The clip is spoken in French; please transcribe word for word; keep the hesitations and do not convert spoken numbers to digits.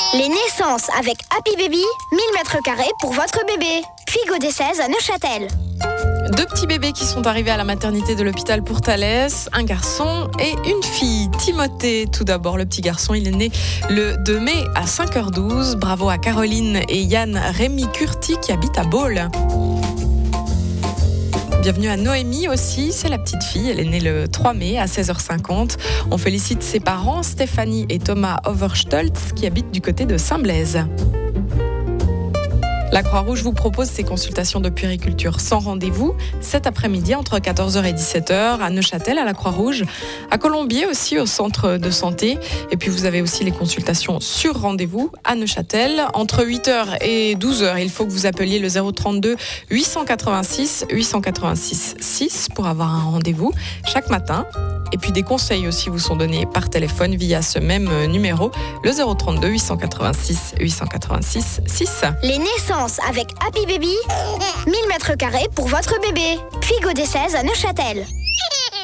Les naissances avec Happy Baby, mille mètres carrés pour votre bébé. Puis Godet seize à Neuchâtel. Deux petits bébés qui sont arrivés à la maternité de l'hôpital pour Thalès, un garçon et une fille. Timothée, tout d'abord, le petit garçon, il est né le deux mai à cinq heures douze. Bravo à Caroline et Yann Rémy Curti qui habitent à Baule. Bienvenue à Noémie aussi, c'est la petite fille, elle est née le trois mai à seize heures cinquante. On félicite ses parents, Stéphanie et Thomas Overstolz, qui habitent du côté de Saint-Blaise. La Croix-Rouge vous propose ses consultations de puériculture sans rendez-vous cet après-midi entre quatorze heures et dix-sept heures à Neuchâtel à la Croix-Rouge, à Colombier aussi au centre de santé. Et puis vous avez aussi les consultations sur rendez-vous à Neuchâtel entre huit heures et douze heures. Il faut que vous appeliez le zéro trente-deux huit cent quatre-vingt-six huit cent quatre-vingt-six six pour avoir un rendez-vous chaque matin. Et puis des conseils aussi vous sont donnés par téléphone via ce même numéro, le zéro trente-deux huit cent quatre-vingt-six huit cent quatre-vingt-six six. Les naissances avec Happy Baby, mille mètres carrés pour votre bébé. Puis Godet seize à Neuchâtel.